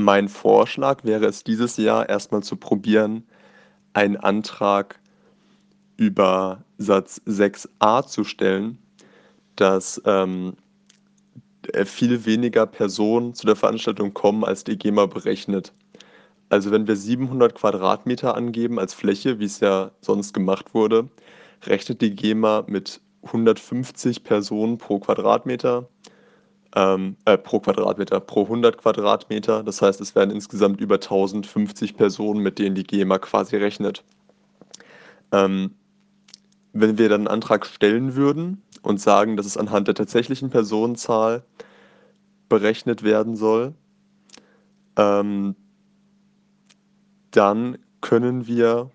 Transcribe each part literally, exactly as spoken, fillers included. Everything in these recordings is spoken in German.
Mein Vorschlag wäre es dieses Jahr erstmal zu probieren, einen Antrag über Satz sechs a zu stellen, dass, ähm, äh, viel weniger Personen zu der Veranstaltung kommen, als die GEMA berechnet. Also, wenn wir siebenhundert Quadratmeter angeben als Fläche, wie es ja sonst gemacht wurde, rechnet die GEMA mit hundertfünfzig Personen pro Quadratmeter, ähm, äh, pro Quadratmeter, pro hundert Quadratmeter. Das heißt, es wären insgesamt über tausendfünfzig Personen, mit denen die GEMA quasi rechnet. Ähm, wenn wir dann 'n Antrag stellen würden und sagen, dass es anhand der tatsächlichen Personenzahl berechnet werden soll, ähm dann können wir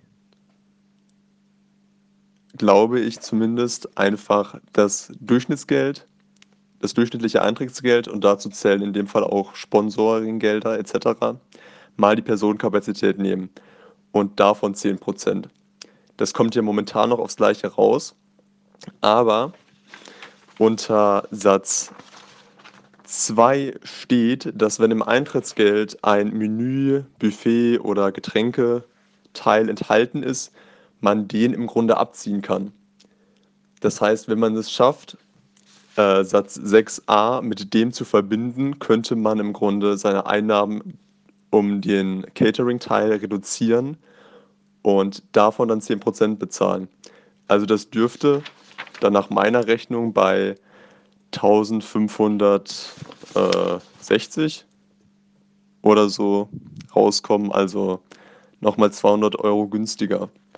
glaube ich zumindest, einfach das Durchschnittsgeld das durchschnittliche Eintrittsgeld und dazu zählen in dem Fall auch Sponsoringgelder et cetera, mal die Personenkapazität nehmen und davon zehn Prozent. Das kommt ja momentan noch aufs Gleiche raus, aber unter Satz zwei steht, dass wenn im Eintrittsgeld ein Menü, Buffet oder Getränketeil enthalten ist, man den im Grunde abziehen kann. Das heißt, wenn man es schafft, äh, Satz sechs a mit dem zu verbinden, könnte man im Grunde seine Einnahmen um den Catering-Teil reduzieren und davon dann zehn Prozent bezahlen. Also, das dürfte dann nach meiner Rechnung bei tausendfünfhundert äh, sechzig oder so rauskommen, also noch mal zweihundert Euro günstiger.